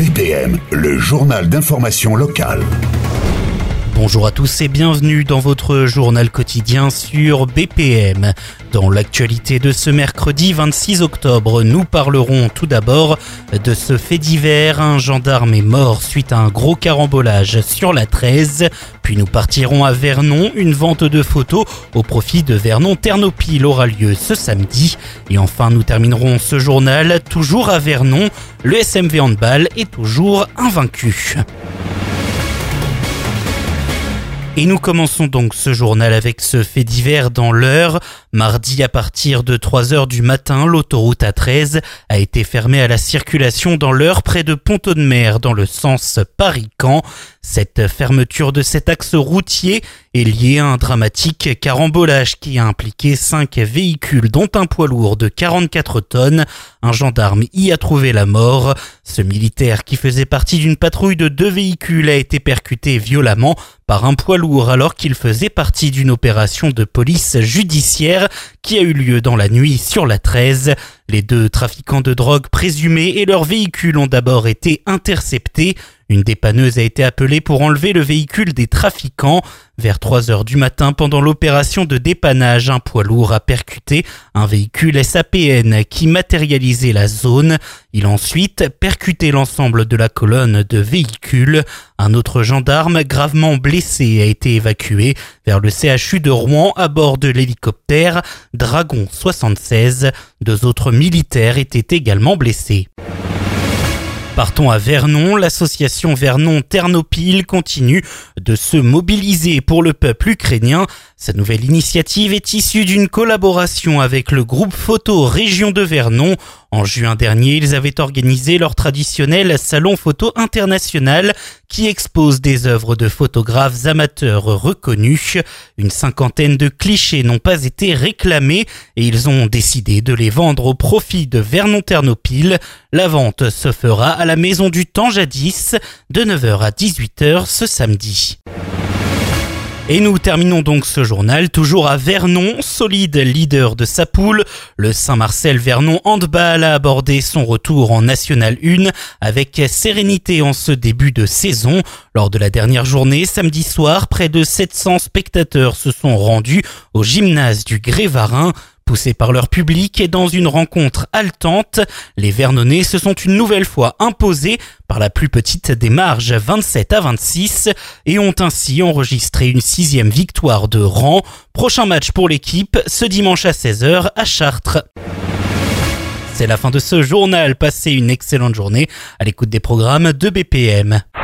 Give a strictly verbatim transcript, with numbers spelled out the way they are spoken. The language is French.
B P M, le journal d'information locale. Bonjour à tous et bienvenue dans votre journal quotidien sur B P M. Dans l'actualité de ce mercredi vingt-six octobre, nous parlerons tout d'abord de ce fait divers. Un gendarme est mort suite à un gros carambolage sur la treize. Puis nous partirons à Vernon. Une vente de photos au profit de Vernon Ternopil aura lieu ce samedi. Et enfin, nous terminerons ce journal toujours à Vernon. Le S M V Handball est toujours invaincu. Et nous commençons donc ce journal avec ce fait divers dans l'Eure. Mardi, à partir de trois heures du matin, l'autoroute A treize a été fermée à la circulation dans l'Eure près de Pont-Audemer dans le sens Paris-Caen. Cette fermeture de cet axe routier est liée à un dramatique carambolage qui a impliqué cinq véhicules dont un poids lourd de quarante-quatre tonnes. Un gendarme y a trouvé la mort. Ce militaire qui faisait partie d'une patrouille de deux véhicules a été percuté violemment par un poids lourd alors qu'il faisait partie d'une opération de police judiciaire qui a eu lieu dans la nuit sur la treize. Les deux trafiquants de drogue présumés et leurs véhicules ont d'abord été interceptés. Une dépanneuse a été appelée pour enlever le véhicule des trafiquants. Vers trois heures du matin, pendant l'opération de dépannage, un poids lourd a percuté un véhicule S A P N qui matérialisait la zone. Il a ensuite percuté l'ensemble de la colonne de véhicules. Un autre gendarme gravement blessé a été évacué vers le C H U de Rouen à bord de l'hélicoptère Dragon soixante-seize. Deux autres militaires étaient également blessés. Partons à Vernon. L'association Vernon Ternopil continue de se mobiliser pour le peuple ukrainien. Cette nouvelle initiative est issue d'une collaboration avec le groupe photo Région de Vernon. En juin dernier, ils avaient organisé leur traditionnel salon photo international qui expose des œuvres de photographes amateurs reconnus. Une cinquantaine de clichés n'ont pas été réclamés et ils ont décidé de les vendre au profit de Vernon Ternopil. La vente se fera à la Maison du Temps Jadis de neuf heures à dix-huit heures ce samedi. Et nous terminons donc ce journal toujours à Vernon, solide leader de sa poule. Le Saint-Marcel Vernon Handball a abordé son retour en National un avec sérénité en ce début de saison. Lors de la dernière journée, samedi soir, près de sept cents spectateurs se sont rendus au gymnase du Gré-Varin. Poussés par leur public et dans une rencontre haletante, les Vernonnais se sont une nouvelle fois imposés par la plus petite des marges, vingt-sept à vingt-six, et ont ainsi enregistré une sixième victoire de rang. Prochain match pour l'équipe, ce dimanche à seize heures à Chartres. C'est la fin de ce journal. Passez une excellente journée à l'écoute des programmes de B P M.